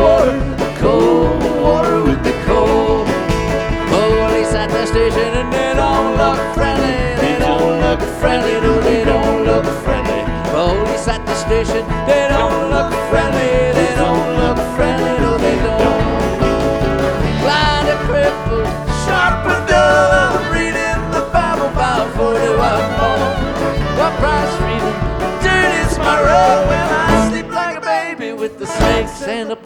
water with the cold. Police at the station and they don't look friendly. They don't look friendly, no, they don't look friendly. Police at the station, they don't look friendly. They don't look friendly, no, they don't. Blind and crippled, sharp and dull, I'm reading the Bible about 41 more. What price freedom? Dirty's my rug when I sleep like a baby with the snakes and the